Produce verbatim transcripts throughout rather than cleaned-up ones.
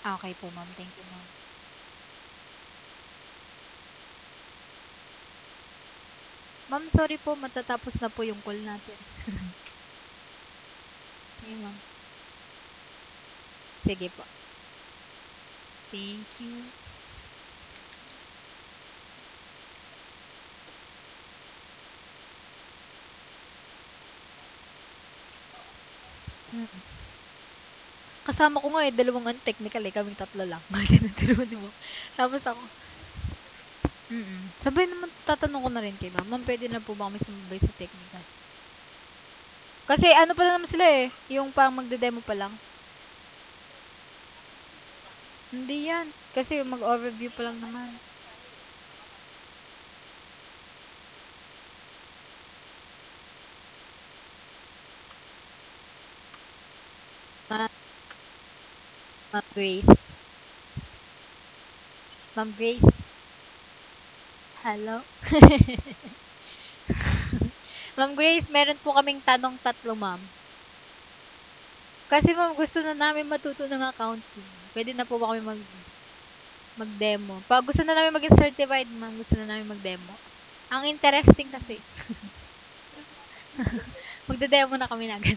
Okey po, ma'am. Thank you, ma'am. Ma'am, sorry po matatapos na po yung call natin. Sige, ma'am. Sige po. Thank you. Mm. Kasama ko nga, eh, dalawang ano technical, eh, kaming tatlo lang. Tinuturuan ni ma'am. Tapos ako mm. Sabay naman tatanong ko na rin kay ma'am, "Ma'am, puwede na po ba kami sumabay sa technical?" Kasi ano pa lang naman sila, eh, yung parang magde-demo pa lang. Hindi 'yan, kasi mag-overview pa lang naman. Ma Ma'am Grace, Ma'am Grace, hello? Ma'am Grace, meron po kaming tanong tatlo, ma'am. Kasi ma'am gusto na namin matuto ng accounting. Puwede na po ba kami mag mag-demo? 'Pag gusto na namin maging certified ma'am, gusto na namin mag-demo. Ang interesting kasi. Magde-demo na kami na agad.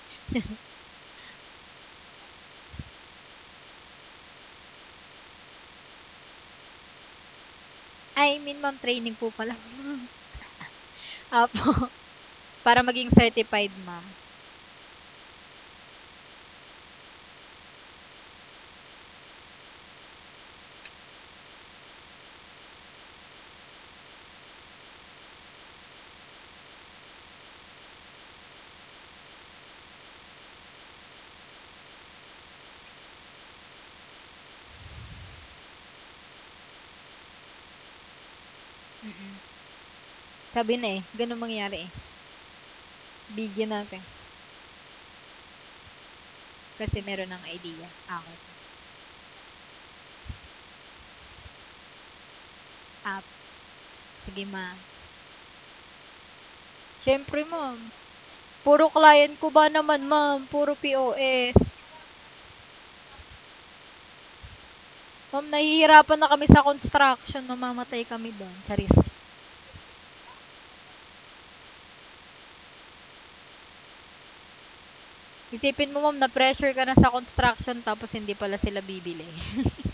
I mean ma'am, training po pala. Opo, para maging certified ma'am. Mm. Sabi na, eh, gano'n mangyayari, eh. Bigyan natin kasi meron ng idea. Ah, okey po. Ah, sige ma'am. Siyempre ma'am, puro client ko ba naman ma'am, puro P O S. Ma'am, nahihirapan na kami sa construction, mamamatay kami do'n, charis. Isipin mo ma'am, na-pressure ka na sa construction tapos hindi pala sila bibili.